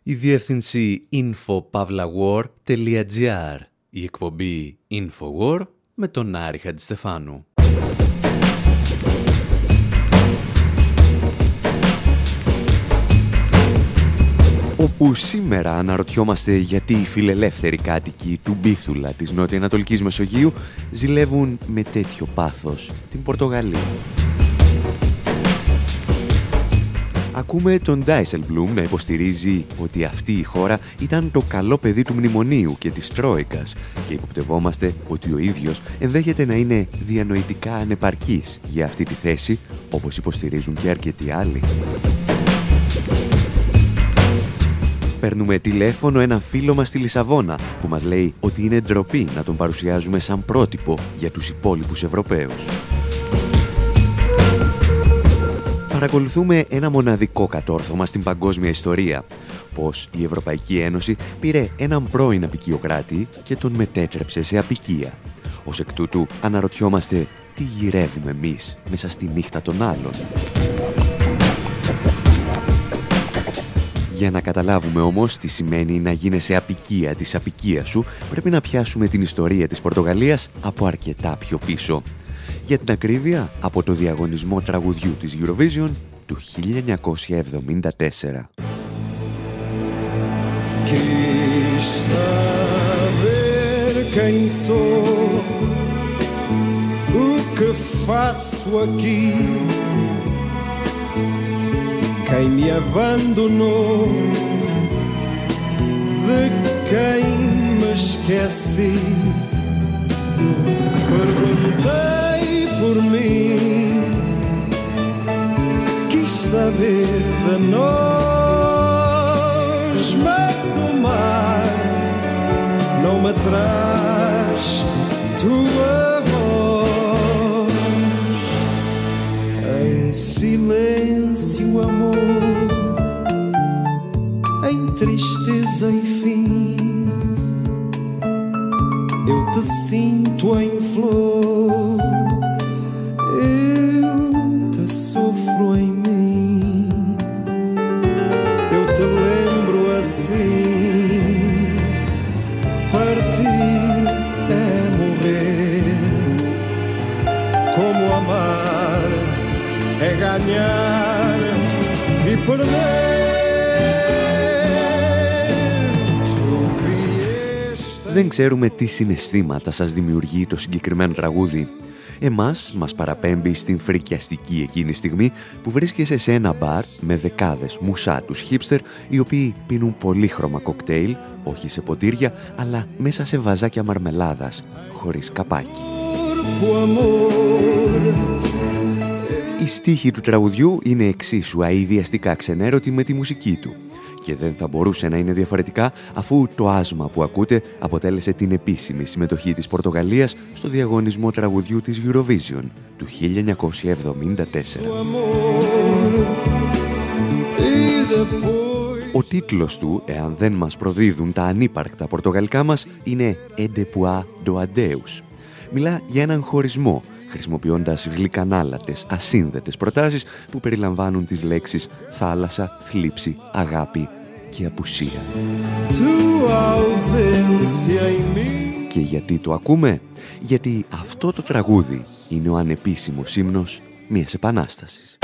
Η διεύθυνση info.pavlawar.gr. Η εκπομπή Infowar με τον Άρη Χατζηστεφάνου. Όπου σήμερα αναρωτιόμαστε γιατί οι φιλελεύθεροι κάτοικοι του Μπίθουλα της νοτιοανατολικής Μεσογείου ζηλεύουν με τέτοιο πάθος την Πορτογαλία. Ακούμε τον Ντάισελμπλουμ να υποστηρίζει ότι αυτή η χώρα ήταν το καλό παιδί του μνημονίου και της Τρόικας και υποπτευόμαστε ότι ο ίδιος ενδέχεται να είναι διανοητικά ανεπαρκής για αυτή τη θέση, όπως υποστηρίζουν και αρκετοί άλλοι. Παίρνουμε τηλέφωνο ένα φίλο μας στη Λισαβόνα που μας λέει ότι είναι ντροπή να τον παρουσιάζουμε σαν πρότυπο για τους υπόλοιπους Ευρωπαίους. Παρακολουθούμε ένα μοναδικό κατόρθωμα στην παγκόσμια ιστορία, πως η Ευρωπαϊκή Ένωση πήρε έναν πρώην αποικιοκράτη και τον μετέτρεψε σε αποικία. Ως εκ τούτου αναρωτιόμαστε τι γυρεύουμε εμείς μέσα στη νύχτα των άλλων. Για να καταλάβουμε όμως τι σημαίνει να γίνεσαι αποικία της αποικίας σου, πρέπει να πιάσουμε την ιστορία της Πορτογαλίας από αρκετά πιο πίσω. Για την ακρίβεια, από το διαγωνισμό τραγουδιού της Eurovision του 1974. Quis saber quem sou, o que faço aqui, quem me abandonou, de quem me esqueci. Perguntei por mim, quis saber de nós, mas o mar não me traz tua voz. Em silêncio, amor, em tristeza e fim, eu te sinto em flor, eu te sofro em mim, eu te lembro assim, partir é morrer, como amar é ganhar e perder. Δεν ξέρουμε τι συναισθήματα σας δημιουργεί το συγκεκριμένο τραγούδι. Εμάς μας παραπέμπει στην φρικιαστική εκείνη στιγμή που βρίσκεσαι σε ένα μπαρ με δεκάδες μουσάτους χίπστερ οι οποίοι πίνουν πολύχρωμα κοκτέιλ, όχι σε ποτήρια, αλλά μέσα σε βαζάκια μαρμελάδας, χωρίς καπάκι. Οι στίχοι του τραγουδιού είναι εξίσου αηδιαστικά ξενέρωτοι με τη μουσική του. Και δεν θα μπορούσε να είναι διαφορετικά αφού το άσμα που ακούτε αποτέλεσε την επίσημη συμμετοχή της Πορτογαλίας στο διαγωνισμό τραγουδιού της Eurovision του 1974. Ο τίτλος του, εάν δεν μας προδίδουν τα ανύπαρκτα πορτογαλικά μας, είναι «Edepois do Adeus». Μιλά για έναν χωρισμό, χρησιμοποιώντας γλυκανάλατες, ασύνδετες προτάσεις που περιλαμβάνουν τις λέξεις θάλασσα, θλίψη, αγάπη και απουσία. Και γιατί το ακούμε? Γιατί αυτό το τραγούδι είναι ο ανεπίσημος ύμνος μιας επανάστασης.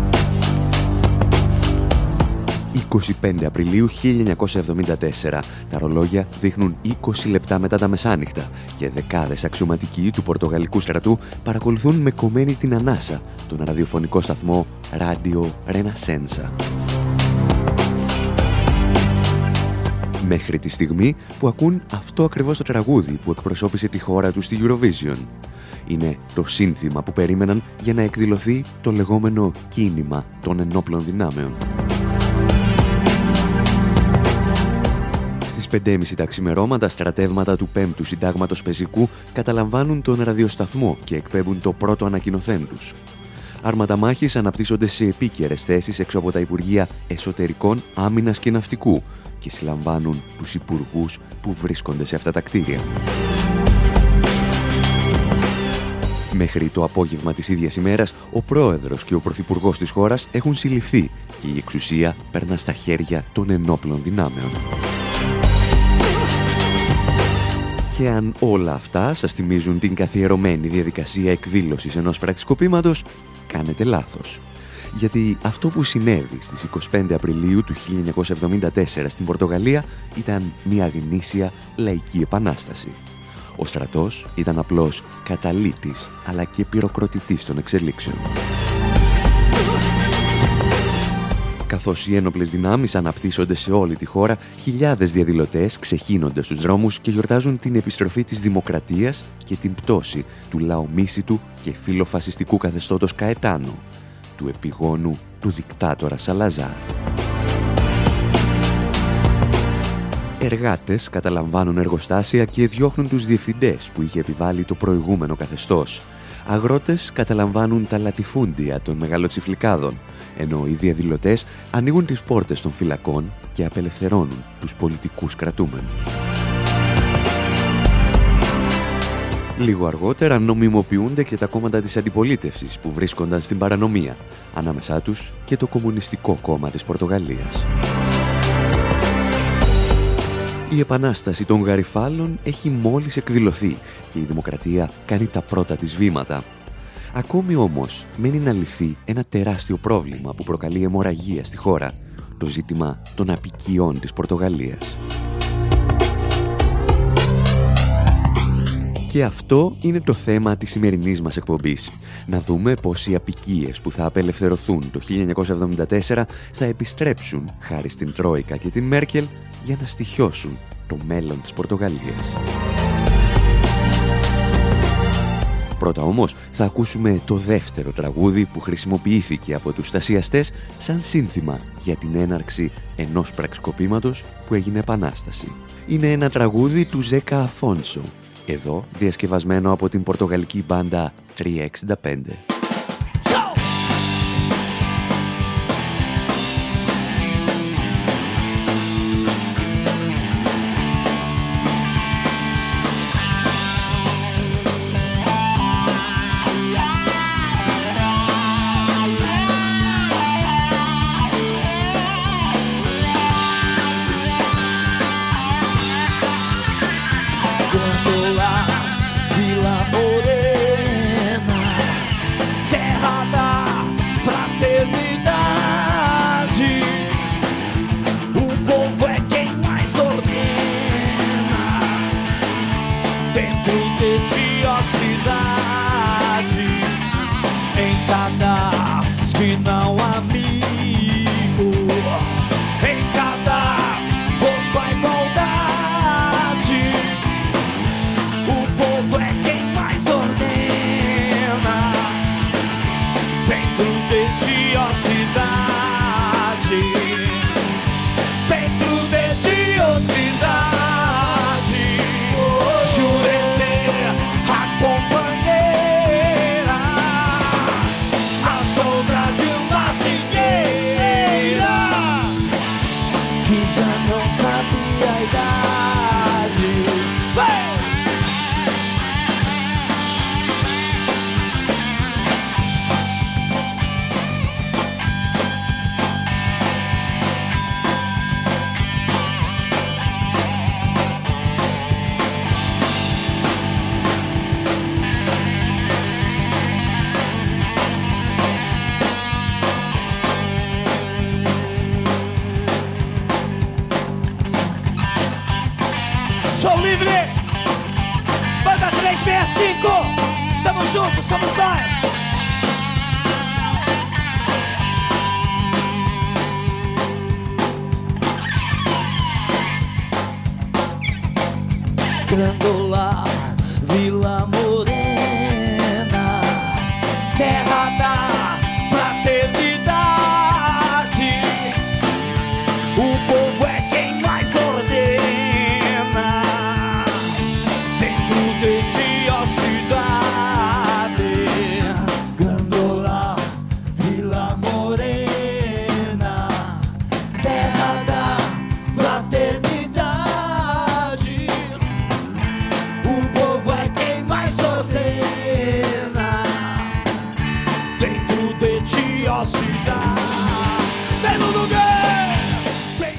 25 Απριλίου 1974. Τα ρολόγια δείχνουν 20 λεπτά μετά τα μεσάνυχτα και δεκάδες αξιωματικοί του Πορτογαλικού στρατού παρακολουθούν με κομμένη την ανάσα τον ραδιοφωνικό σταθμό Radio Renascença. Μέχρι τη στιγμή που ακούν αυτό ακριβώς το τραγούδι που εκπροσώπησε τη χώρα του στη Eurovision. Είναι το σύνθημα που περίμεναν για να εκδηλωθεί το λεγόμενο κίνημα των ενόπλων δυνάμεων. Στις 5.30 τα ξημερώματα, στρατεύματα του 5ου Συντάγματος Πεζικού καταλαμβάνουν τον ραδιοσταθμό και εκπέμπουν το πρώτο ανακοινωθέν τους. Άρματα μάχης αναπτύσσονται σε επίκαιρες θέσεις έξω από τα Υπουργεία Εσωτερικών, Άμυνας και Ναυτικού και συλλαμβάνουν τους υπουργούς που βρίσκονται σε αυτά τα κτίρια. Μέχρι το απόγευμα της ίδιας ημέρας, ο πρόεδρος και ο πρωθυπουργός της χώρας έχουν συλληφθεί και η εξουσία περνά στα χέρια των ενόπλων δυνάμεων. Και αν όλα αυτά σας θυμίζουν την καθιερωμένη διαδικασία εκδήλωσης ενός πραξικοπήματος, κάνετε λάθος. Γιατί αυτό που συνέβη στις 25 Απριλίου του 1974 στην Πορτογαλία ήταν μια γνήσια λαϊκή επανάσταση. Ο στρατός ήταν απλώς καταλύτης, αλλά και πυροκροτητής των εξελίξεων. Καθώς οι ένοπλες δυνάμεις αναπτύσσονται σε όλη τη χώρα, χιλιάδες διαδηλωτές ξεχύνονται στους δρόμους και γιορτάζουν την επιστροφή της δημοκρατίας και την πτώση του λαομίσιτου και φιλοφασιστικού καθεστώτος Καετάνο, του επιγόνου του δικτάτορα Σαλαζάρ. Εργάτες καταλαμβάνουν εργοστάσια και διώχνουν τους διευθυντές που είχε επιβάλει το προηγούμενο καθεστώς. Αγρότες καταλαμβάνουν τα λατιφούντια των μεγαλοτσιφλικάδων, ενώ οι διαδηλωτές ανοίγουν τις πόρτες των φυλακών και απελευθερώνουν τους πολιτικούς κρατούμενους. Λίγο αργότερα νομιμοποιούνται και τα κόμματα της αντιπολίτευσης που βρίσκονταν στην παρανομία, ανάμεσά τους και το Κομμουνιστικό Κόμμα της Πορτογαλίας. Η επανάσταση των Γαριφάλων έχει μόλις εκδηλωθεί και η δημοκρατία κάνει τα πρώτα της βήματα. Ακόμη όμως μένει να λυθεί ένα τεράστιο πρόβλημα που προκαλεί αιμορραγία στη χώρα, το ζήτημα των αποικιών της Πορτογαλίας. Και αυτό είναι το θέμα της σημερινής μας εκπομπής. Να δούμε πώς οι αποικίες που θα απελευθερωθούν το 1974 θα επιστρέψουν χάρη στην Τρόικα και την Μέρκελ για να στοιχιώσουν το μέλλον της Πορτογαλίας. Πρώτα όμως θα ακούσουμε το δεύτερο τραγούδι που χρησιμοποιήθηκε από τους στασιαστές σαν σύνθημα για την έναρξη ενός πραξικοπήματος που έγινε επανάσταση. Είναι ένα τραγούδι του Ζέκα Αφόνσο, εδώ διασκευασμένο από την πορτογαλική μπάντα 365. Show livre! Banda 365! Tamo junto, somos nós! Grandola, Vila Morena, terra da fraternidade. O povo é quem mais ordena. Dentro de ti, ó cidade. Grandola, Vila Morena, terra da fraternidade. O povo é quem mais ordena.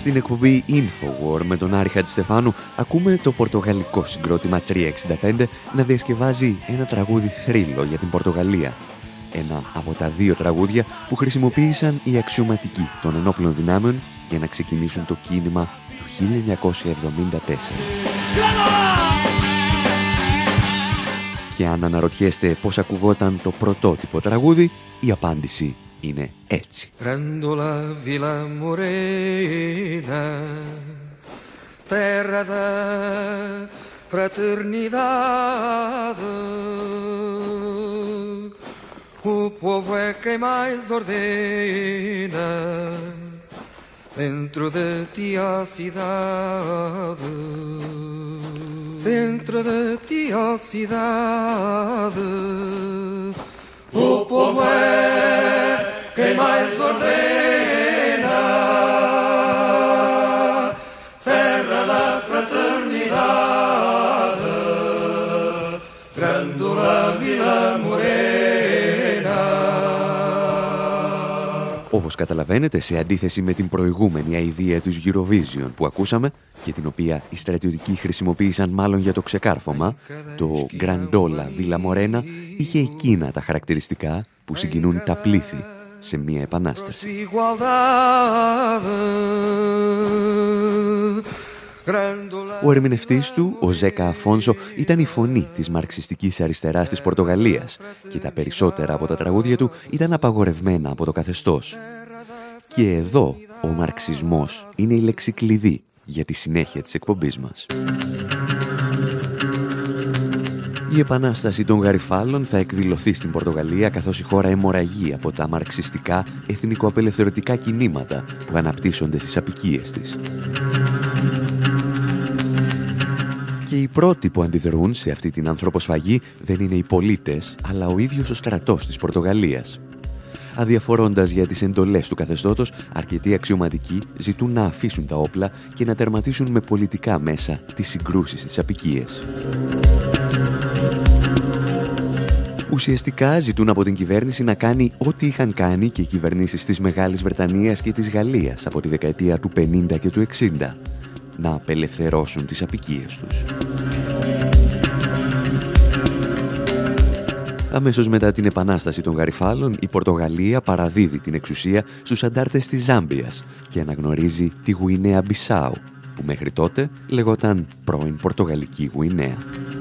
Στην εκπομπή Infowar με τον Άρη Χατζηστεφάνου ακούμε το πορτογαλικό συγκρότημα 365 να διασκευάζει ένα τραγούδι θρύλο για την Πορτογαλία. Ένα από τα 2 τραγούδια που χρησιμοποίησαν οι αξιωματικοί των ενόπλων δυνάμεων για να ξεκινήσουν το κίνημα του 1974. Και αν αναρωτιέστε πώς ακουγόταν το πρωτότυπο τραγούδι, η απάντηση είναι έτσι. Grandola Vila Morena, terra da fraternidade, o povo é quem mais ordena, dentro de ti a cidade, dentro de ti a cidade, o povo é quem mais ordena, terra da fraternidade, Grandola Vila Morena. Όπως καταλαβαίνετε, σε αντίθεση με την προηγούμενη αηδία του Eurovision που ακούσαμε και την οποία οι στρατιωτικοί χρησιμοποίησαν μάλλον για το ξεκάρφωμα, το Grandola Vila Morena είχε εκείνα τα χαρακτηριστικά που συγκινούν τα πλήθη σε μια επανάσταση. Ο ερμηνευτής του, ο Ζέκα Αφόνσο, ήταν η φωνή της μαρξιστικής αριστεράς της Πορτογαλίας και τα περισσότερα από τα τραγούδια του ήταν απαγορευμένα από το καθεστώς. Και εδώ ο μαρξισμός είναι η λέξη κλειδί για τη συνέχεια της εκπομπής μας. Η επανάσταση των Γαριφάλων θα εκδηλωθεί στην Πορτογαλία καθώς η χώρα αιμορραγεί από τα μαρξιστικά εθνικοαπελευθερωτικά κινήματα που αναπτύσσονται στις αποικίες της. Και οι πρώτοι που αντιδρούν σε αυτή την ανθρωποσφαγή δεν είναι οι πολίτες, αλλά ο ίδιος ο στρατός της Πορτογαλίας. Αδιαφορώντας για τις εντολές του καθεστώτος, αρκετοί αξιωματικοί ζητούν να αφήσουν τα όπλα και να τερματίσουν με πολιτικά μέσα τις συγκρούσεις στις αποικίες. Ουσιαστικά ζητούν από την κυβέρνηση να κάνει ό,τι είχαν κάνει και οι κυβερνήσεις της Μεγάλης Βρετανίας και της Γαλλίας από τη δεκαετία του 50 και του 60, να απελευθερώσουν τις αποικίες τους. Αμέσως μετά την επανάσταση των Γαριφάλων, η Πορτογαλία παραδίδει την εξουσία στους αντάρτες της Ζάμπιας και αναγνωρίζει τη Γουινέα Μπισάου, που μέχρι τότε λεγόταν πρώην Πορτογαλική Γουινέα.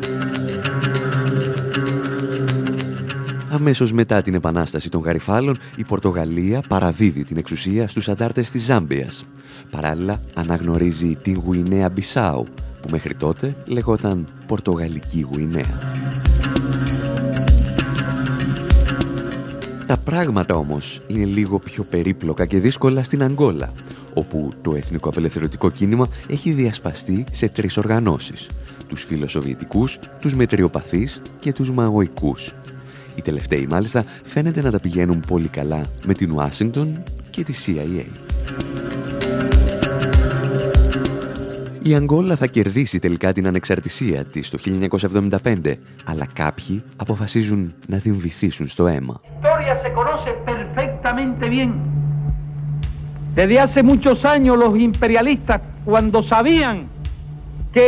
Αμέσως μετά την επανάσταση των Γαριφάλων, η Πορτογαλία παραδίδει την εξουσία στους αντάρτες της Ζάμπιας. Παράλληλα, αναγνωρίζει την Γουινέα Μπισάου, που μέχρι τότε λεγόταν Πορτογαλική Γουινέα. Τα πράγματα όμως είναι λίγο πιο περίπλοκα και δύσκολα στην Αγγόλα, όπου το εθνικό απελευθερωτικό κίνημα έχει διασπαστεί σε 3 οργανώσεις: τους φιλοσοβιετικούς, τους μετριοπαθείς και τους μαοϊκούς. Οι τελευταίοι μάλιστα φαίνεται να τα πηγαίνουν πολύ καλά με την Ουάσιγκτον και τη CIA. Η Αγγόλα θα κερδίσει τελικά την ανεξαρτησία της το 1975, αλλά κάποιοι αποφασίζουν να την βυθίσουν στο αίμα. Desde hace muchos años los imperialistas, cuando sabían que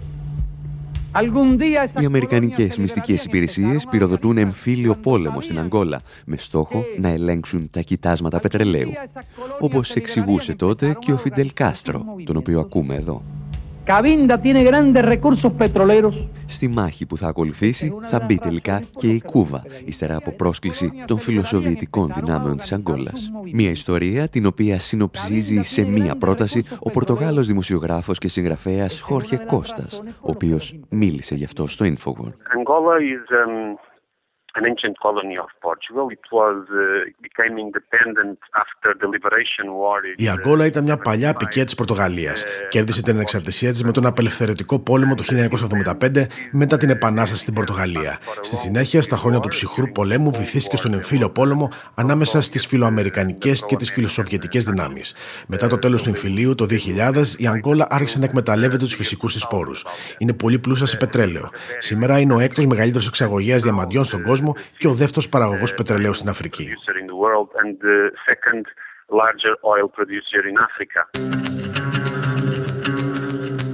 Οι αμερικανικές μυστικές υπηρεσίες πυροδοτούν εμφύλιο πόλεμο στην Αγγόλα με στόχο να ελέγξουν τα κοιτάσματα πετρελαίου, όπως εξηγούσε τότε και ο Φιντελ Κάστρο, τον οποίο ακούμε εδώ. Στη μάχη που θα ακολουθήσει θα μπει τελικά και η Κούβα, ύστερα από πρόσκληση των φιλοσοβιετικών δυνάμεων της Αγγόλας. Μια ιστορία την οποία συνοψίζει σε μία πρόταση ο Πορτογάλος δημοσιογράφος και συγγραφέας Χόρχε Κώστας, ο οποίος μίλησε γι' αυτό στο Infowar. An ancient colony of Portugal. It was became independent after the liberation war. Η Αγγόλα ήταν μια παλιά αποικία της Πορτογαλίας. Κέρδισε την ανεξαρτησία της με τον απελευθερωτικό πόλεμο του 1975 μετά την επανάσταση στην Πορτογαλία. Στη συνέχεια, στα χρόνια του ψυχρού πολέμου, βυθίστηκε στον εμφύλιο πόλεμο ανάμεσα στις φιλοαμερικανικές και τις φιλοσοβιετικές δυνάμεις. Μετά το τέλος του εμφυλίου, το 2000, η Αγγόλα άρχισε να εκμεταλλεύεται τους φυσικούς της πόρους. Είναι πολύ πλούσια σε πετρέλαιο. Σήμερα είναι ο έκτος μεγαλύτερος εξαγωγέας διαμαντιών στον κόσμο και ο δεύτερος παραγωγός πετρελαίου στην Αφρική.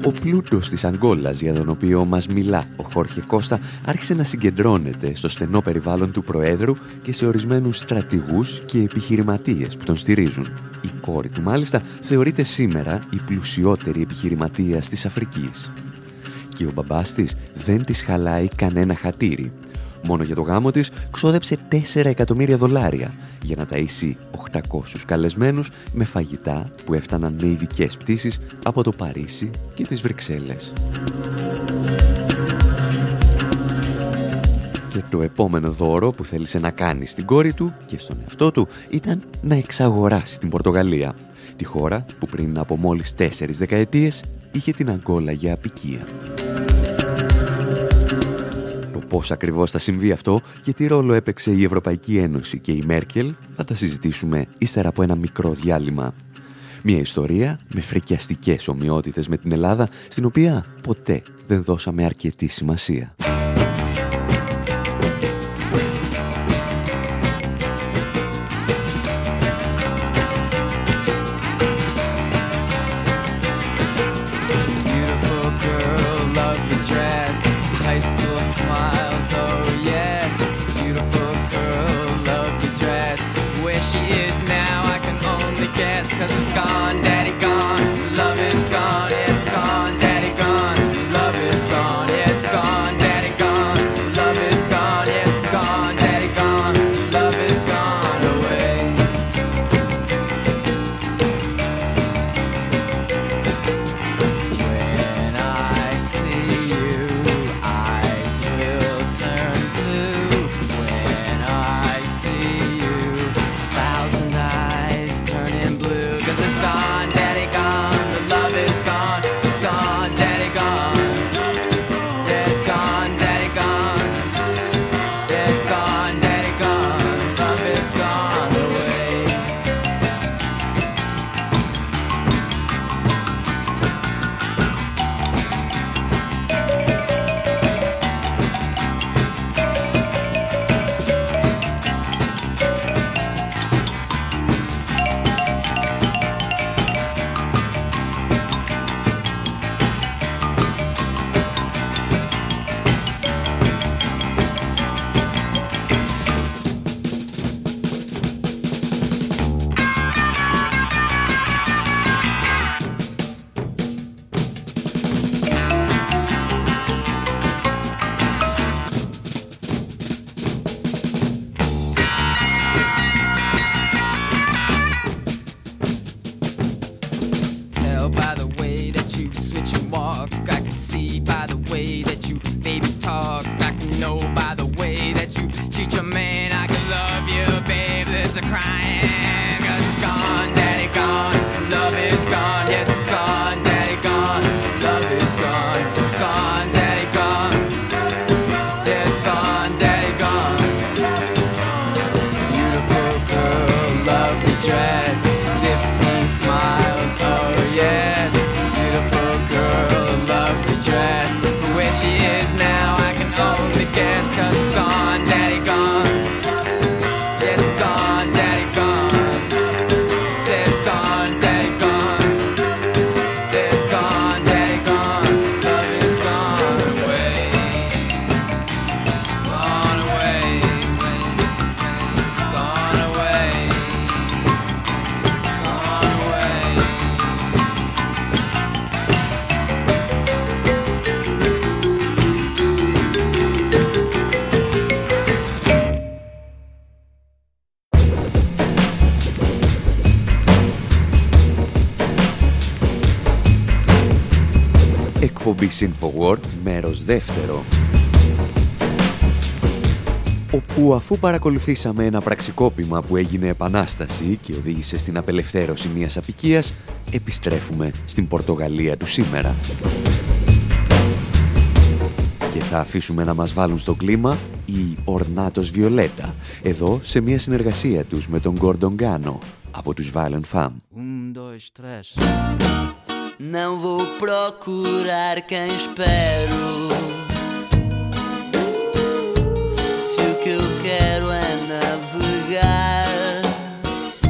Ο πλούτος της Αγκόλας για τον οποίο μας μιλά ο Χόρχε Κώστα άρχισε να συγκεντρώνεται στο στενό περιβάλλον του Προέδρου και σε ορισμένους στρατηγούς και επιχειρηματίες που τον στηρίζουν. Η κόρη του μάλιστα θεωρείται σήμερα η πλουσιότερη επιχειρηματίας της Αφρικής. Και ο μπαμπάς της δεν της χαλάει κανένα χατήρι. Μόνο για το γάμο της ξόδεψε $4 εκατομμύρια για να ταΐσει 800 καλεσμένους με φαγητά που έφταναν με ειδικές πτήσεις από το Παρίσι και τις Βρυξέλλες. Και το επόμενο δώρο που θέλησε να κάνει στην κόρη του και στον εαυτό του ήταν να εξαγοράσει την Πορτογαλία, τη χώρα που πριν από μόλις 4 δεκαετίες είχε την Αγκόλα για αποικία. Πώς ακριβώς θα συμβεί αυτό και τι ρόλο έπαιξε η Ευρωπαϊκή Ένωση και η Μέρκελ θα τα συζητήσουμε ύστερα από ένα μικρό διάλειμμα. Μια ιστορία με φρικιαστικές ομοιότητες με την Ελλάδα, στην οποία ποτέ δεν δώσαμε αρκετή σημασία. Εκπομπή Infowar, μέρος δεύτερο, όπου αφού παρακολουθήσαμε ένα πραξικόπημα που έγινε επανάσταση και οδήγησε στην απελευθέρωση μιας αποικίας, επιστρέφουμε στην Πορτογαλία του σήμερα. Και θα αφήσουμε να μας βάλουν στο κλίμα οι Ornatos Violeta, εδώ σε μια συνεργασία τους με τον Gordon Gano από τους Violent Femmes. 1, 2, 3. Não vou procurar quem espero, se o que eu quero é navegar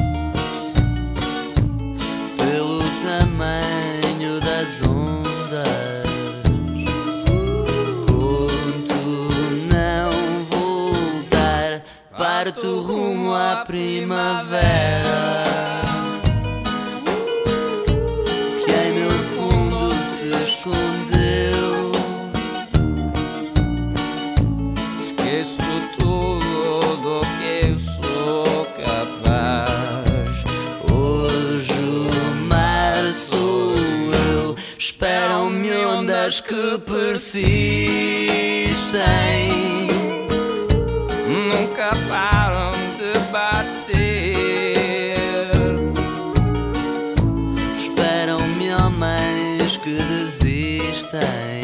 pelo tamanho das ondas primavera que em meu fundo se escondeu. Esqueço tudo do que eu sou capaz. Hoje o mar sou eu. Esperam-me ondas que persistem, nunca param de bater. Esperam-me homens que desistem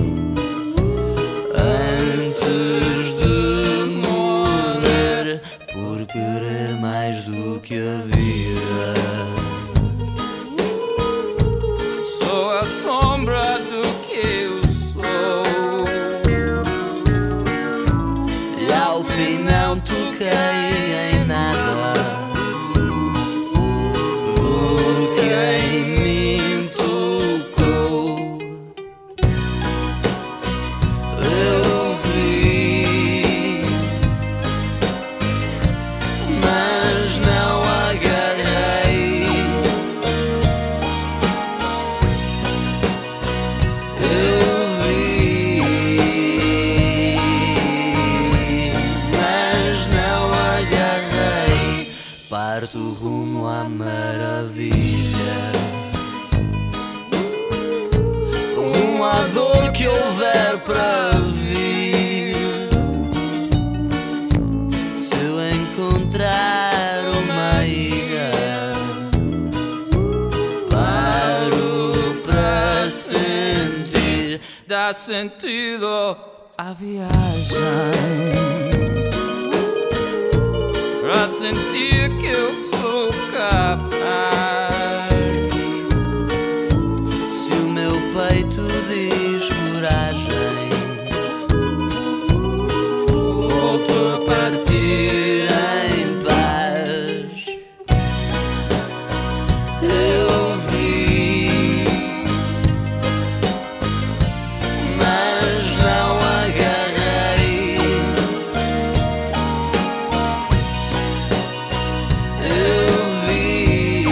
antes de morrer por querer mais do que a vida. Sou a sombra do que eu sou e ao fim não toquei em nada do que em mim tocou. Eu vi, mas não agarrei. Eu vi, mas não agarrei. Parto rumo à maravilha, rumo à dor que houver para vir. Se eu encontrar uma ilha, paro para sentir. Dá sentido à viagem, pra sentir que eu sou capaz. Se o meu peito diz coragem, volto a partir em paz. Eu vi, mas não agarrei. Eu vi,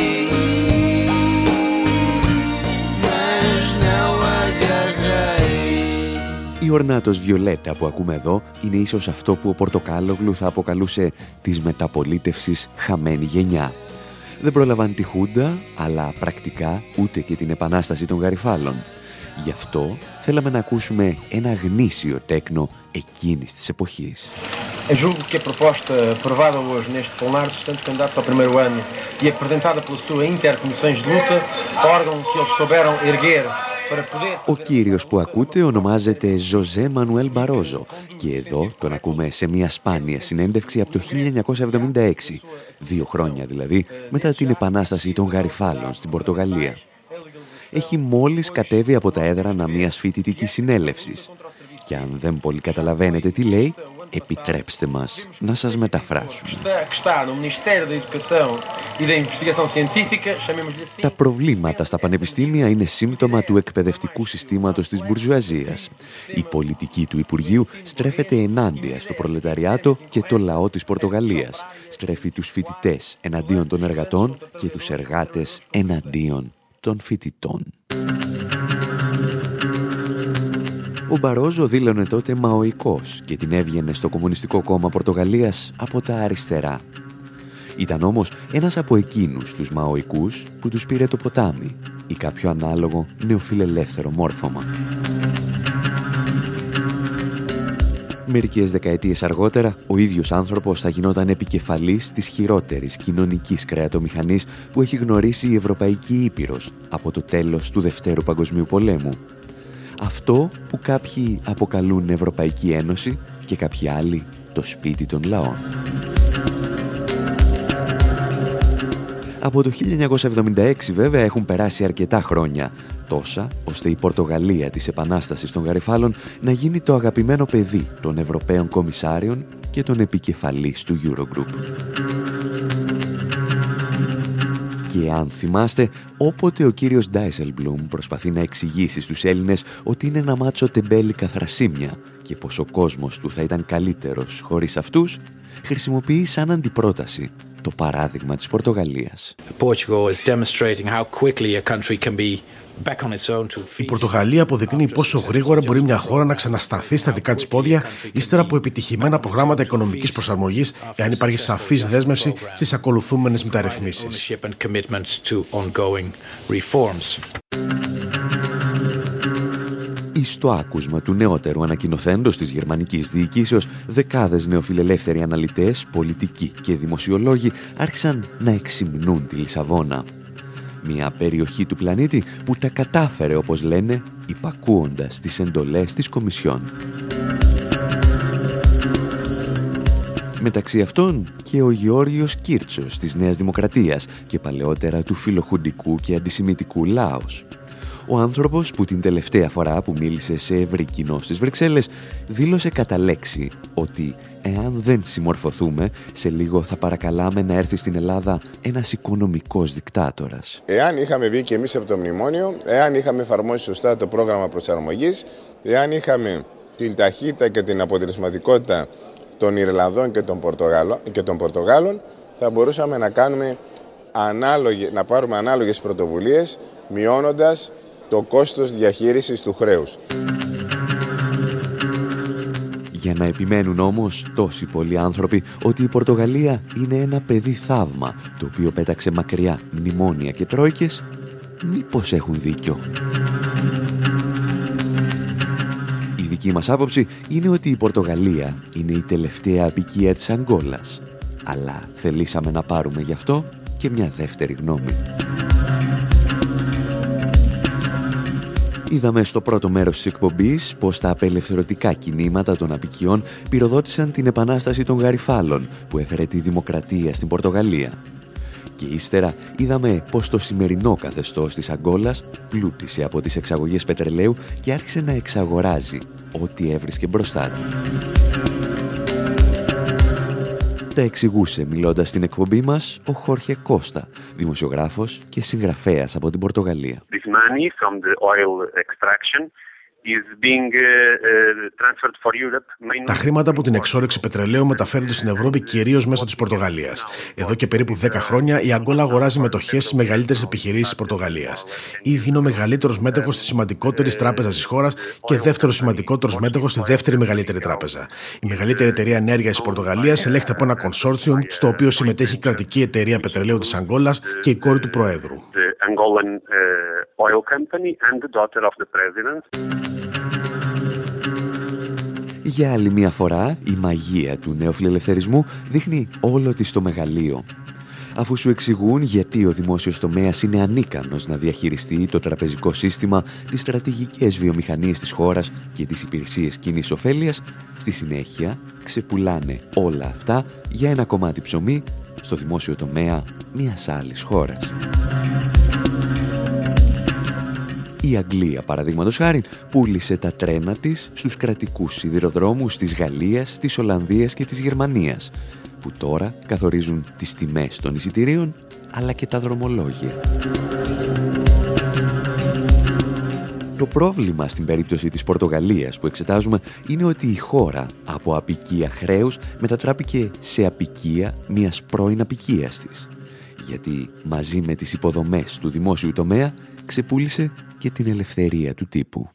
mas não agarrei. Η Ορνάτος Βιολέτα που ακούμε εδώ είναι ίσως αυτό που ο Πορτοκάλογλου θα αποκαλούσε της μεταπολίτευσης χαμένη γενιά. Δεν πρόλαβαν τη Χούντα, αλλά πρακτικά ούτε και την επανάσταση των Γαριφάλων. Γι' αυτό θέλαμε να ακούσουμε ένα γνήσιο τέκνο εκείνης της εποχής. Julgo que a proposta aprovada hoje neste plenário dos restantes candidatos ao primeiro ano e apresentada pela sua intercomissões de luta, órgão que eles souberam erguer para poder... Ο κύριος που ακούτε ονομάζεται Ζωζέ Μανουέλ Μπαρόζο και εδώ τον ακούμε σε μια σπάνια συνέντευξη από το 1976, 2 χρόνια δηλαδή μετά την επανάσταση των Γαριφάλων στην Πορτογαλία. Έχει μόλις κατέβει από τα έδρανα μιας φοιτητικής συνέλευσης και αν δεν πολύ καταλαβαίνετε τι λέει, επιτρέψτε μας να σας μεταφράσουμε. Τα προβλήματα στα πανεπιστήμια είναι σύμπτωμα του εκπαιδευτικού συστήματος της μπουρζουαζίας. Η πολιτική του Υπουργείου στρέφεται ενάντια στο προλεταριάτο και το λαό της Πορτογαλίας. Στρέφει τους φοιτητές εναντίον των εργατών και τους εργάτες εναντίον των φοιτητών. Ο Μπαρόζο δήλωνε τότε μαοϊκός και την έβγαινε στο Κομμουνιστικό Κόμμα Πορτογαλίας από τα αριστερά. Ήταν όμως ένας από εκείνους τους μαοϊκούς που τους πήρε το ποτάμι ή κάποιο ανάλογο νεοφιλελεύθερο μόρφωμα. Μερικές δεκαετίες αργότερα, ο ίδιος άνθρωπος θα γινόταν επικεφαλής της χειρότερης κοινωνικής κρεατομηχανής που έχει γνωρίσει η Ευρωπαϊκή Ήπειρος από το τέλος του Δευτέρου Παγκοσμίου Πολέμου. Αυτό που κάποιοι αποκαλούν Ευρωπαϊκή Ένωση και κάποιοι άλλοι το σπίτι των λαών. Από το 1976 βέβαια έχουν περάσει αρκετά χρόνια, τόσα ώστε η Πορτογαλία της Επανάστασης των Γαριφάλων να γίνει το αγαπημένο παιδί των Ευρωπαίων Κομισάριων και των επικεφαλής του Eurogroup. Και αν θυμάστε, όποτε ο κύριος Ντάισελμπλουμ προσπαθεί να εξηγήσει στους Έλληνες ότι είναι ένα μάτσο τεμπέλικα θρασίμια και πως ο κόσμος του θα ήταν καλύτερος χωρίς αυτούς, χρησιμοποιεί σαν αντιπρόταση το παράδειγμα της Πορτογαλίας. Η Πορτογαλία αποδεικνύει πόσο γρήγορα μπορεί μια χώρα να ξανασταθεί στα δικά της πόδια ύστερα από επιτυχημένα προγράμματα οικονομικής προσαρμογής, εάν υπάρχει σαφής δέσμευση στις ακολουθούμενες μεταρρυθμίσεις. Στο άκουσμα του νεότερου ανακοινωθέντος της γερμανικής διοικήσεως, δεκάδες νεοφιλελεύθεροι αναλυτές, πολιτικοί και δημοσιολόγοι άρχισαν να εξυμνούν τη Λισαβόνα. Μια περιοχή του πλανήτη που τα κατάφερε, όπως λένε, υπακούοντας τις εντολές της Κομισιόν. Μεταξύ αυτών και ο Γεώργιος Κίρτσος της Νέας Δημοκρατίας και παλαιότερα του φιλοχουντικού και αντισημιτικού Λάος. Ο άνθρωπος που την τελευταία φορά που μίλησε σε ευρύ κοινό στις Βρυξέλλες δήλωσε κατά λέξη ότι εάν δεν συμμορφωθούμε, σε λίγο θα παρακαλάμε να έρθει στην Ελλάδα ένας οικονομικός δικτάτορας. Εάν είχαμε βγει και εμείς από το μνημόνιο, εάν είχαμε εφαρμόσει σωστά το πρόγραμμα προσαρμογής, εάν είχαμε την ταχύτητα και την αποτελεσματικότητα των Ιρλανδών και των Πορτογάλων, θα μπορούσαμε να πάρουμε ανάλογες πρωτοβουλίες, μειώνοντας το κόστος διαχείρισης του χρέους. Για να επιμένουν όμως τόσοι πολλοί άνθρωποι ότι η Πορτογαλία είναι ένα παιδί θαύμα, το οποίο πέταξε μακριά μνημόνια και τρόικες, μήπως έχουν δίκιο? Η δική μας άποψη είναι ότι η Πορτογαλία είναι η τελευταία αποικία της Αγκόλας, αλλά θελήσαμε να πάρουμε γι' αυτό και μια δεύτερη γνώμη. Είδαμε στο πρώτο μέρος της εκπομπής πως τα απελευθερωτικά κινήματα των αποικιών πυροδότησαν την επανάσταση των Γαριφάλων που έφερε τη δημοκρατία στην Πορτογαλία. Και ύστερα είδαμε πως το σημερινό καθεστώς της Αγκόλας πλούτησε από τις εξαγωγές πετρελαίου και άρχισε να εξαγοράζει ό,τι έβρισκε μπροστά του. Τα εξηγούσε μιλώντας στην εκπομπή μας ο Χόρχε Κώστα, δημοσιογράφος και συγγραφέας από την Πορτογαλία. This money from the oil extraction is being transferred for Europe. Τα χρήματα από την εξόρυξη πετρελαίου μεταφέρονται στην Ευρώπη κυρίως μέσω της Πορτογαλίας. Εδώ και περίπου 10 χρόνια η Αγκόλα αγοράζει μετοχές στις μεγαλύτερες επιχειρήσεις της Πορτογαλίας. Ήδη είναι ο μεγαλύτερος μέτοχος της σημαντικότερης τράπεζας της χώρας και δεύτερος σημαντικότερος μέτοχος στη δεύτερη μεγαλύτερη τράπεζα. Η μεγαλύτερη εταιρεία ενέργειας της Πορτογαλίας ελέγχεται από ένα consortium στο οποίο συμμετέχει η κρατική εταιρεία πετρελαίου της Αγκόλας και η κόρη του Προέδρου. Για άλλη μια φορά, η μαγεία του νεοφιλελευθερισμού δείχνει όλο της το μεγαλείο. Αφού σου εξηγούν γιατί ο δημόσιος τομέας είναι ανίκανος να διαχειριστεί το τραπεζικό σύστημα, τις στρατηγικές βιομηχανίες της χώρας και τις υπηρεσίες κοινής ωφέλειας, στη συνέχεια ξεπουλάνε όλα αυτά για ένα κομμάτι ψωμί στο δημόσιο τομέα μιας άλλης χώρας. Η Αγγλία, παραδείγματος χάριν, πούλησε τα τρένα της στους κρατικούς σιδηροδρόμους της Γαλλίας, της Ολλανδίας και της Γερμανίας, που τώρα καθορίζουν τις τιμές των εισιτηρίων, αλλά και τα δρομολόγια. Το πρόβλημα στην περίπτωση της Πορτογαλίας που εξετάζουμε είναι ότι η χώρα από αποικία χρέους μετατράπηκε σε αποικία μιας πρώην αποικίας της, γιατί μαζί με τις υποδομές του δημόσιου τομέα ξεπούλησε και την ελευθερία του τύπου.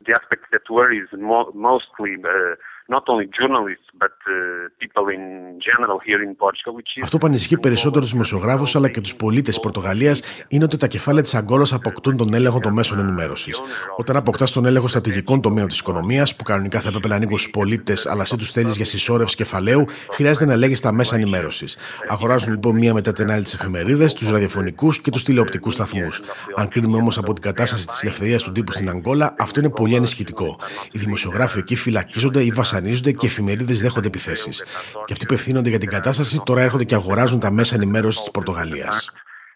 Αυτό που ανησυχεί περισσότερο τους δημοσιογράφους αλλά και τους πολίτες της Πορτογαλίας είναι ότι τα κεφάλαια της Αγκόλας αποκτούν τον έλεγχο των μέσων ενημέρωσης. Όταν αποκτάς τον έλεγχο στρατηγικών τομέων της οικονομίας, που κανονικά θα έπρεπε να ανήκουν στους πολίτες, αλλά εσύ τους θέλεις για συσσόρευση κεφαλαίου, χρειάζεται να ελέγχεις τα μέσα ενημέρωσης. Αγοράζουν λοιπόν μία μετά την άλλη τις εφημερίδες, τους ραδιοφωνικούς και τους τηλεοπτικούς σταθμούς. Αν κρίνουμε όμως από την κατάσταση της ελευθερίας του τύπου στην Αγκόλα, αυτό είναι πολύ ανησυχητικό. Οι δημοσιογράφοι εκεί φυλακίζονται ή βασανίζονται και οι εφημερίδες δέχονται επιθέσεις. Και αυτοί που ευθύνονται για την κατάσταση τώρα έρχονται και αγοράζουν τα μέσα ενημέρωσης της Πορτογαλίας.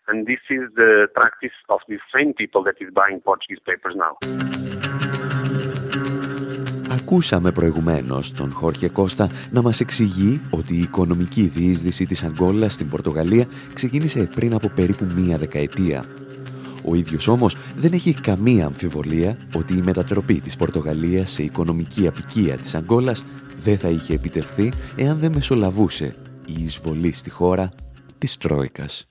Ακούσαμε προηγουμένως τον Χόρχε Κώστα να μας εξηγεί ότι η οικονομική διείσδυση της Αγκόλας στην Πορτογαλία ξεκίνησε πριν από περίπου μία δεκαετία. Ο ίδιος όμως δεν έχει καμία αμφιβολία ότι η μετατροπή της Πορτογαλίας σε οικονομική αποικία της Αγκόλας δεν θα είχε επιτευχθεί εάν δεν μεσολαβούσε η εισβολή στη χώρα της Τρόικας.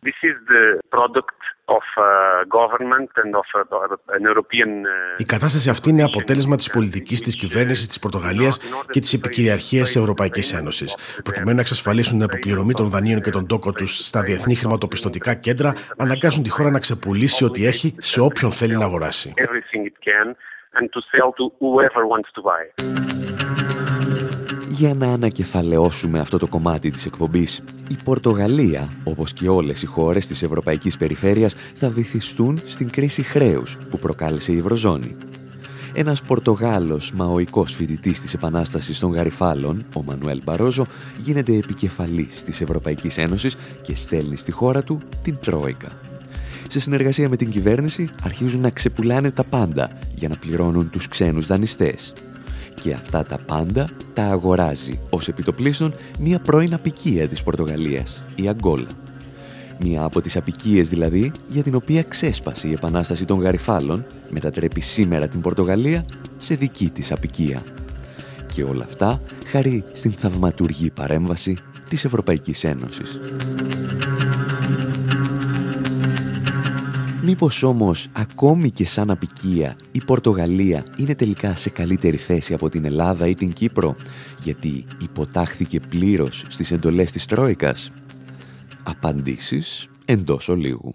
Η κατάσταση αυτή είναι αποτέλεσμα της πολιτικής της κυβέρνησης της Πορτογαλίας και της επικυριαρχίας της Ευρωπαϊκής Ένωσης. Προκειμένου να εξασφαλίσουν την αποπληρωμή των δανείων και των τόκων τους στα διεθνή χρηματοπιστωτικά κέντρα, αναγκάζουν τη χώρα να ξεπουλήσει ό,τι έχει σε όποιον θέλει να αγοράσει. Για να ανακεφαλαιώσουμε αυτό το κομμάτι της εκπομπής, η Πορτογαλία, όπως και όλες οι χώρες της Ευρωπαϊκής Περιφέρειας, θα βυθιστούν στην κρίση χρέους που προκάλεσε η Ευρωζώνη. Ένας Πορτογάλος μαοϊκός φοιτητής της Επανάστασης των Γαριφάλων, ο Μανουέλ Μπαρόζο, γίνεται επικεφαλής της Ευρωπαϊκής Ένωσης και στέλνει στη χώρα του την Τρόικα. Σε συνεργασία με την κυβέρνηση αρχίζουν να ξεπουλάνε τα πάντα για να πληρώνουν τους ξένους δανειστές. Και αυτά τα πάντα τα αγοράζει ως επιτοπλίστων μια πρώην αποικία της Πορτογαλίας, η Αγκόλα. Μια από τις αποικίες δηλαδή για την οποία ξέσπασε η Επανάσταση των Γαριφάλων, μετατρέπει σήμερα την Πορτογαλία σε δική της αποικία. Και όλα αυτά χάρη στην θαυματουργή παρέμβαση της Ευρωπαϊκής Ένωσης. Μήπως όμως ακόμη και σαν αποικία η Πορτογαλία είναι τελικά σε καλύτερη θέση από την Ελλάδα ή την Κύπρο, γιατί υποτάχθηκε πλήρως στις εντολές της Τρόικας? Απαντήσεις εντός ολίγου.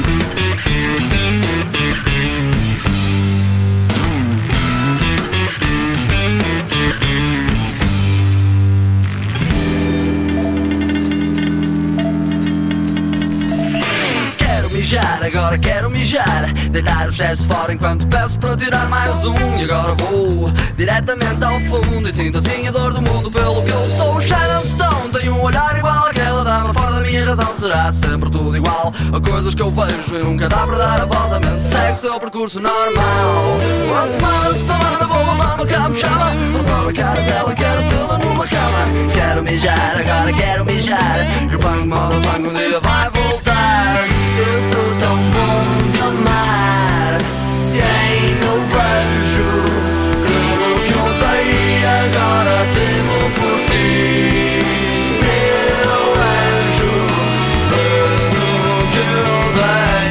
Agora quero mijar, deitar os gestos fora enquanto peço para tirar mais um. E agora vou diretamente ao fundo e sinto assim a dor do mundo pelo que eu sou. Shadow Stone, tenho um olhar igual àquela dama. Fora da minha razão será sempre tudo igual. Há coisas que eu vejo e nunca dá para dar a volta. Mente segue o seu percurso normal. Uma semana vou a mama que me chama. Adoro a cara dela, quero tê-la numa cama. Quero mijar, agora quero mijar. E o banco moda banco um dia vai voltar. Eu sou tão bom de amar. Se ainda o beijo, tudo que eu dei agora temo por ti. Meu anjo, tudo que eu dei.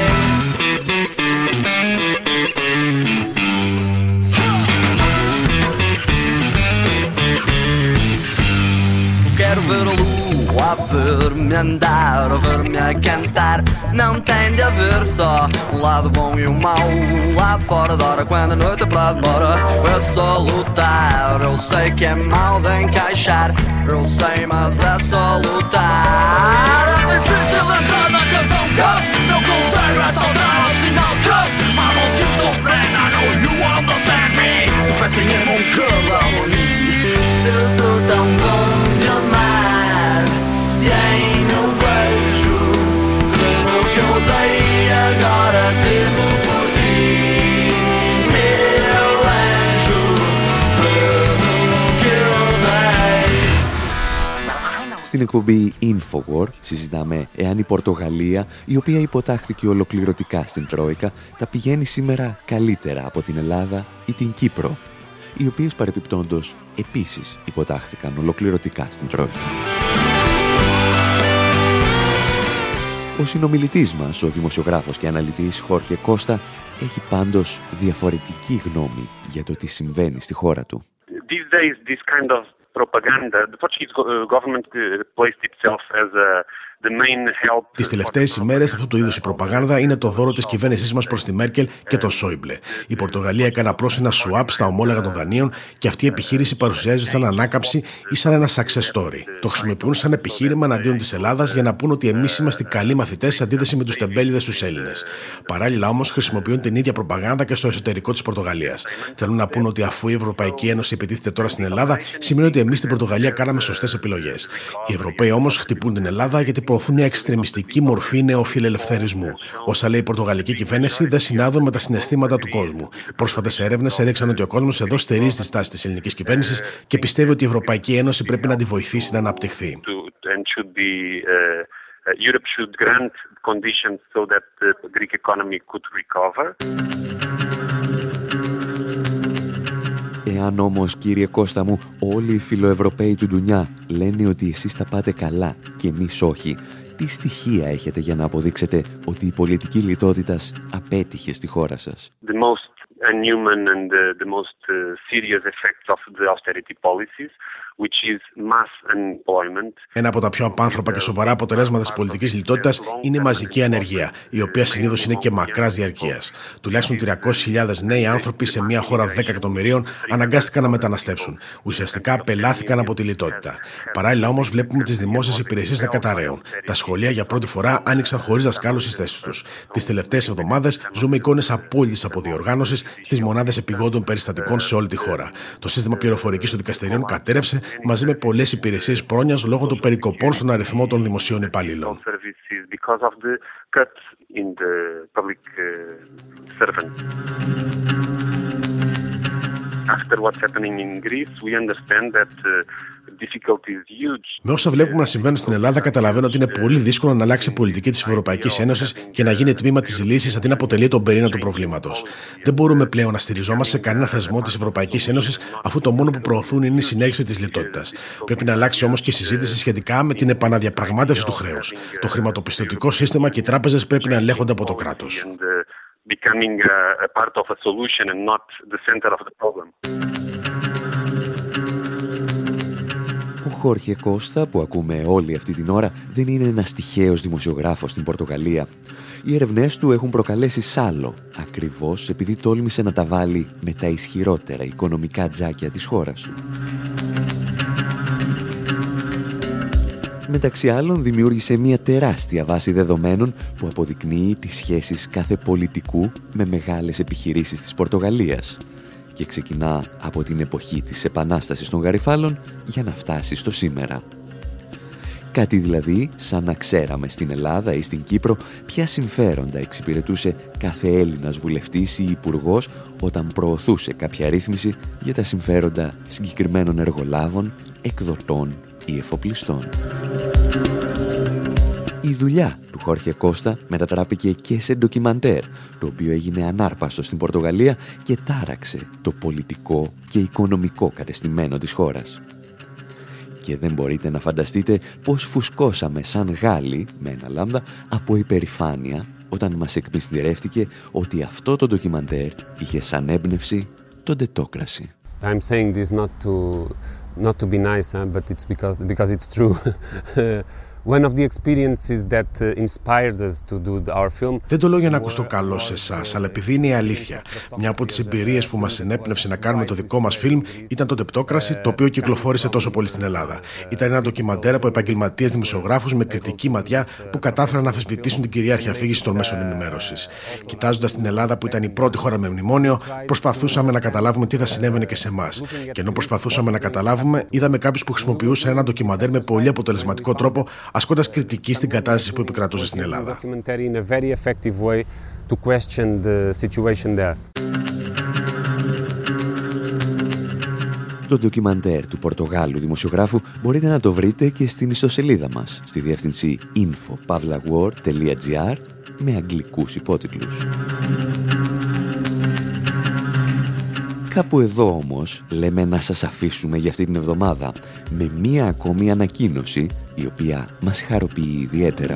Quero ver a lua a ver-me andar, a ver-me a cantar. Não tem de haver só um lado bom e um mau, um lado fora da hora quando a noite para demora. É só lutar, eu sei que é mal de encaixar, eu sei, mas é só lutar. É difícil entrar na canção que meu conselho é saltar ao sinal que my most you don't friend, I know you understand me. Tu fez sem em um cavalo. Eu sou tão bom de amar, se ainda o beijo, tudo que eu dei agora temo por ti. Meu anjo, tudo que eu dei. Στην εκπομπή Infowar συζητάμε εάν η Πορτογαλία, η οποία υποτάχθηκε ολοκληρωτικά στην Τρόικα, τα πηγαίνει σήμερα καλύτερα από την Ελλάδα ή την Κύπρο, οι οποίες παρεπιπτόντως επίσης υποτάχθηκαν ολοκληρωτικά στην Τρόικα. Ο συνομιλητής μας, ο δημοσιογράφος και αναλυτής Χόρχε Κώστα, έχει πάντως διαφορετική γνώμη για το τι συμβαίνει στη χώρα του. These days, this kind of propaganda, the Portuguese government placed itself as the main help. Τις τελευταίες ημέρες αυτού του είδους η προπαγάνδα είναι το δώρο της κυβέρνησής μας προς τη Μέρκελ και τον Σόιμπλε. Η Πορτογαλία έκανε απλώς ένα swap στα ομόλογα των δανείων και αυτή η επιχείρηση παρουσιάζεται σαν ανάκαμψη ή σαν ένα success story. Το χρησιμοποιούν σαν επιχείρημα εναντίον της Ελλάδας για να πούν ότι εμείς είμαστε καλοί μαθητές σε αντίθεση με τους τεμπέληδες τους Έλληνες. Παράλληλα όμως χρησιμοποιούν την ίδια προπαγάνδα και στο εσωτερικό της Πορτογαλίας. Θέλουν να πούν ότι αφού η Ευρωπαϊκή Ένωση επιτίθεται τώρα στην Ελλάδα, σημαίνει ότι εμείς στην Πορτογαλία κάναμε σωστές επιλογές. Οι Ευρωπαίοι όμως χτυπούν την Ελλάδα γιατί προωθούν μια εξτρεμιστική μορφή νεοφιλελευθερισμού. Όσα λέει η πορτογαλική κυβέρνηση δεν συνάδουν με τα συναισθήματα του κόσμου. Πρόσφατες έρευνες έδειξαν ότι ο κόσμος εδώ στηρίζει τη στάση της ελληνικής κυβέρνησης και πιστεύει ότι η Ευρωπαϊκή Ένωση πρέπει να τη βοηθήσει να αναπτυχθεί. Europe should grant conditions so that the Greek economy could recover. Εάν όμως, κύριε Κώστα μου, όλοι οι φιλοευρωπαίοι του ντουνιά λένε ότι εσείς τα πάτε καλά και εμείς όχι, τι στοιχεία έχετε για να αποδείξετε ότι η πολιτική λιτότητας απέτυχε στη χώρα σας? The most inhuman and the most serious effects of the austerity policies, which is mass unemployment. Ένα από τα πιο απάνθρωπα και σοβαρά αποτελέσματα της πολιτικής λιτότητας είναι η μαζική ανεργία, η οποία συνήθως είναι και μακράς διαρκείας. Τουλάχιστον 300.000 νέοι άνθρωποι σε μια χώρα 10 εκατομμυρίων αναγκάστηκαν να μεταναστεύσουν. Ουσιαστικά απελάθηκαν από τη λιτότητα. Παράλληλα όμως βλέπουμε τις δημόσιες υπηρεσίες να καταρρέουν. Τα σχολεία για πρώτη φορά άνοιξαν χωρίς δασκάλους στις θέσεις τους. Τις τελευταίες εβδομάδες ζούμε εικόνες απόλυτης αποδιοργάνωσης στις μονάδες επιγόντων περιστατικών σε όλη τη χώρα. Το σύστημα πληροφορικής των δικαστηρίων κατέρευσε μαζί με πολλές υπηρεσίες πρόνοιας λόγω των περικοπών στον αριθμό των δημοσίων υπαλλήλων. Με όσα βλέπουμε να συμβαίνουν στην Ελλάδα, καταλαβαίνω ότι είναι πολύ δύσκολο να αλλάξει η πολιτική της Ευρωπαϊκής Ένωσης και να γίνει τμήμα της λύσης αντί να αποτελεί τον πυρήνα του προβλήματος. Δεν μπορούμε πλέον να στηριζόμαστε σε κανένα θεσμό της Ευρωπαϊκής Ένωσης, αφού το μόνο που προωθούν είναι η συνέχιση της λιτότητας. Πρέπει να αλλάξει όμως και η συζήτηση σχετικά με την επαναδιαπραγμάτευση του χρέους. Το χρηματοπιστωτικό σύστημα και οι τράπεζες πρέπει να ελέγχονται από το κράτος. Ο Χόρχε Κώστα, που ακούμε όλη αυτή την ώρα, δεν είναι ένας τυχαίος δημοσιογράφος στην Πορτογαλία. Οι έρευνές του έχουν προκαλέσει σάλο, ακριβώς επειδή τόλμησε να τα βάλει με τα ισχυρότερα οικονομικά τζάκια της χώρας του. Μεταξύ άλλων, δημιούργησε μια τεράστια βάση δεδομένων που αποδεικνύει τις σχέσεις κάθε πολιτικού με μεγάλες επιχειρήσεις της Πορτογαλίας και ξεκινά από την εποχή της Επανάστασης των Γαριφάλων για να φτάσει στο σήμερα. Κάτι δηλαδή σαν να ξέραμε στην Ελλάδα ή στην Κύπρο ποια συμφέροντα εξυπηρετούσε κάθε Έλληνας βουλευτής ή υπουργός όταν προωθούσε κάποια ρύθμιση για τα συμφέροντα συγκεκριμένων εργολάβων, εκδοτών ή εφοπλιστών. Η δουλειά του Χόρχε Κώστα μετατράπηκε και σε ντοκιμαντέρ, το οποίο έγινε ανάρπαστο στην Πορτογαλία και τάραξε το πολιτικό και οικονομικό κατεστημένο της χώρας. Και δεν μπορείτε να φανταστείτε πως φουσκώσαμε σαν Γάλλοι, με ένα λάμδα, από υπερηφάνεια όταν μας εκμυστηρεύτηκε ότι αυτό το ντοκιμαντέρ είχε σαν έμπνευση τον Democracy. I'm saying this not to be nice, but it's because it's true. One of the experiences that inspired us to do our film. Δεν το λέω για να ακουστώ καλό σε εσάς, αλλά επειδή είναι η αλήθεια. Μια από τις εμπειρίες που μας ενέπνευσε να κάνουμε το δικό μας φιλμ ήταν το Democracy, το οποίο κυκλοφόρησε τόσο πολύ στην Ελλάδα. Ήταν ένα ντοκιμαντέρ από επαγγελματίες δημοσιογράφους με κριτική ματιά που κατάφεραν να αμφισβητήσουν την κυρίαρχη αφήγηση των μέσων ενημέρωσης. Κοιτάζοντας την Ελλάδα, που ήταν η πρώτη χώρα με μνημόνιο, προσπαθούσαμε να καταλάβουμε τι θα συνέβαινε και σε εμάς. Και ενώ προσπαθούσαμε να καταλάβουμε, είδαμε κάποιους που χρησιμοποιούσαν ένα ντοκιμαντέρ με πολύ αποτελεσματικό τρόπο, ασκώντας κριτική στην κατάσταση που επικρατούσε στην Ελλάδα. Το ντοκιμαντέρ του Πορτογάλου δημοσιογράφου μπορείτε να το βρείτε και στην ιστοσελίδα μας, στη διεύθυνση info.pavlawar.gr με αγγλικούς υπότιτλους. Κάπου εδώ όμως λέμε να σας αφήσουμε για αυτή την εβδομάδα με μία ακόμη ανακοίνωση η οποία μας χαροποιεί ιδιαίτερα.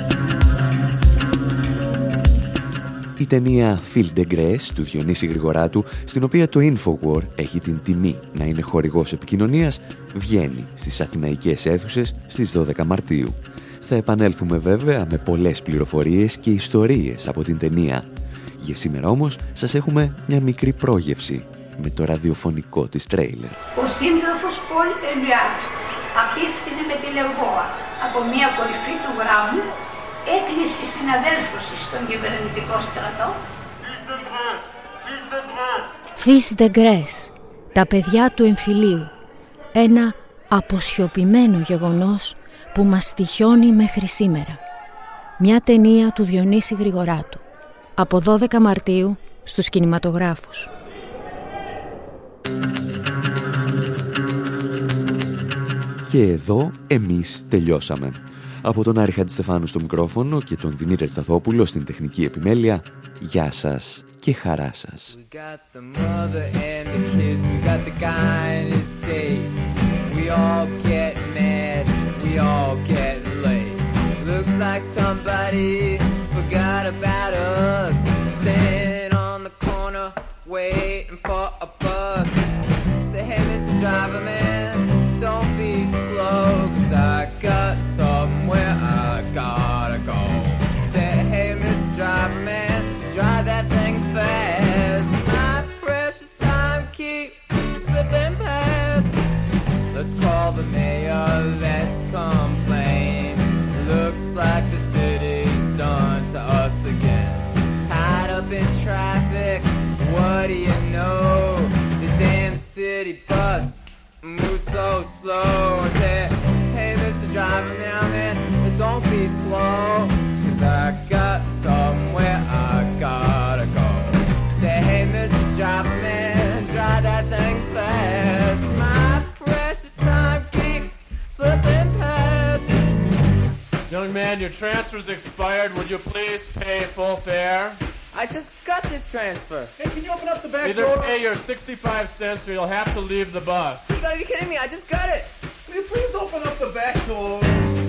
Η ταινία Fils de Grèce του Διονύση Γρηγοράτου, στην οποία το Infowar έχει την τιμή να είναι χορηγός επικοινωνίας, βγαίνει στις αθηναϊκές αίθουσες στις 12 Μαρτίου. Θα επανέλθουμε βέβαια με πολλές πληροφορίες και ιστορίες από την ταινία. Για σήμερα όμως σας έχουμε μια μικρή πρόγευση με το ραδιοφωνικό της τρέιλερ. Ο σύντροφος Πολ Ελιάς απίφθινε με τη Λεγόα από μια κορυφή του γράμμου, έκλεισε συναδέλφους στον κυβερνητικό στρατό. Fils de Grèce, τα παιδιά του εμφυλίου. Ένα αποσιωπημένο γεγονός που μας τυχιώνει μέχρι σήμερα. Μια ταινία του Διονύση Γρηγοράτου. Από 12 Μαρτίου στους κινηματογράφους. Και εδώ εμείς τελειώσαμε. Από τον Άρη Χατζηστεφάνου στο μικρόφωνο και τον Δημήτρη Σταθόπουλο στην τεχνική επιμέλεια, γεια σας και χαρά σας. We all get mad, we all get late. Looks like somebody forgot about us. Standing on the corner, waiting for a bus. Say, hey, Mr. Driver Man, don't be slow, 'cause I got somewhere I gotta go. Say, hey, Mr. Driver Man, drive that thing fast. My precious time keep slipping past. Let's call the mayor, let's complain. Looks like the city's done to us again. Tied up in traffic, what do you know? The damn city bus moves so slow. I said, hey Mr. Driver now man, don't be slow, 'cause I got somewhere I gotta go. Say, hey Mr. Driver man, drive that thing fast. My precious time keep slipping past. Young man, your transfer's expired. Would you please pay full fare? I just got this transfer. Hey, can you open up the back door? Either pay your 65 cents or you'll have to leave the bus. You gotta be kidding me, I just got it. Will you please open up the back door?